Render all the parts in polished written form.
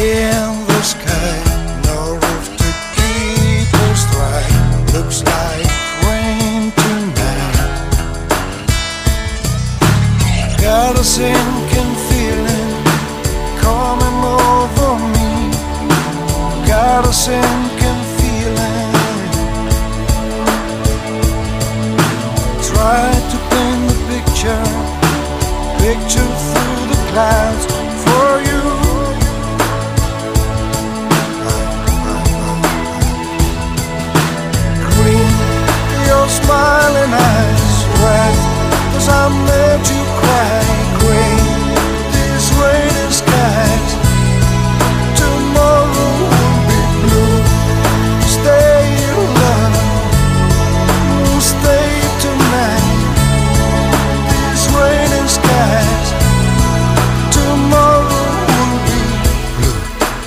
in the sky, no roof to keep us dry. Looks like rain tonight. Got a sinking feeling coming over me. Got a sinking feeling. Try to paint the picture through the clouds for you. Green, your smiling eyes. Red, 'cause I made you cry. Gray, these rainy skies. Tomorrow will be blue. Stay in love, stay tonight. These rainy skies. Tomorrow will be blue.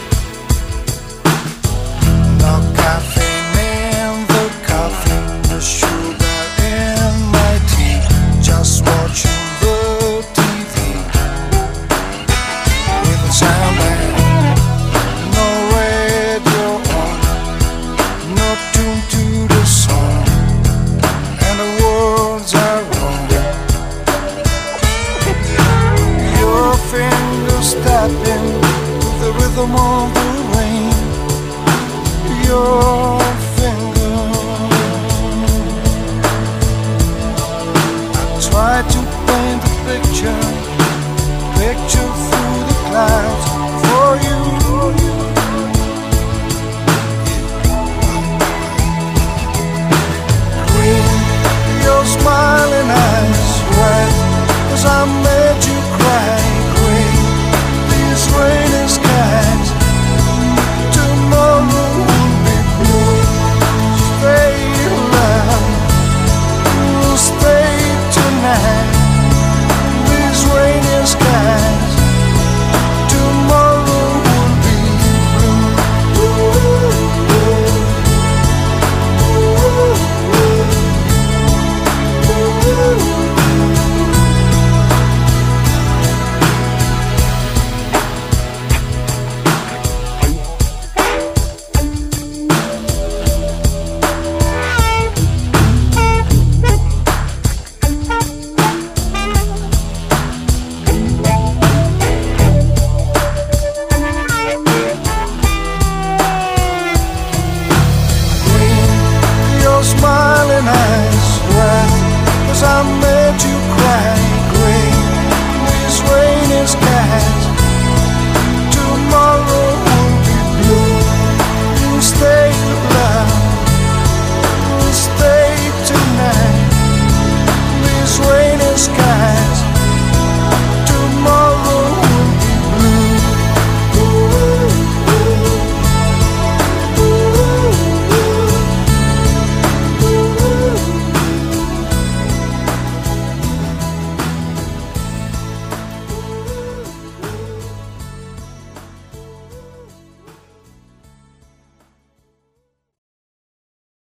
No caffeine in the coffee, no sugar in my tea. Just watching the TV with the sound and no radio on, no tune to the song, and the words are wrong. Your fingers tapping the rhythm of the rain. Your